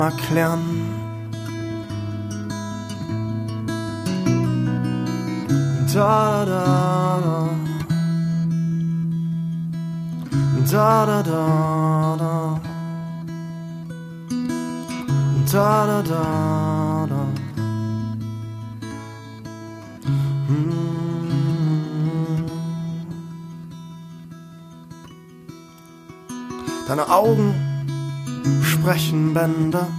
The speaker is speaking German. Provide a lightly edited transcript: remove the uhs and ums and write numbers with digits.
erklären. Da da da da da da da da da da. Deine Augen sprechen Bände,